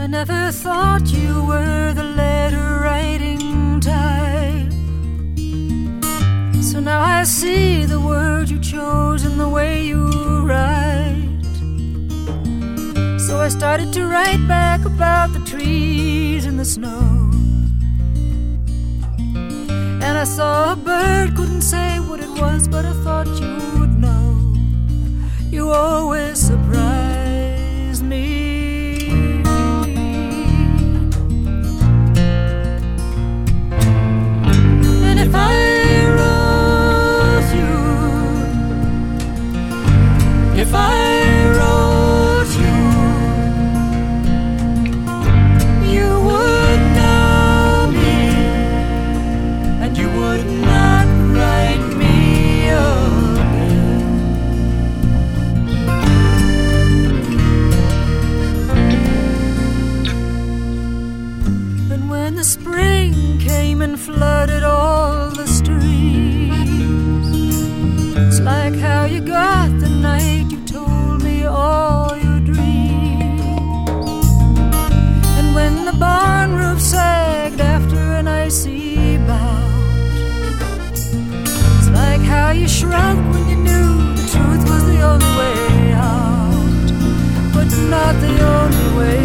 I never thought you were the letter writing type. So now I see the words you chose and the way you write. So I started to write back about the trees and the snow. And I saw a bird, couldn't say what it was, but I thought you would know. You always surprise me. And if I wrote you, if I wrote you, you would know me, and you would not write me again. And when the spring came and flooded all the streams, it's like how you got the night you told me all your dreams. And when the barn roof sagged after an icy bout, it's like how you shrunk when you knew the truth was the only way out, but not the only way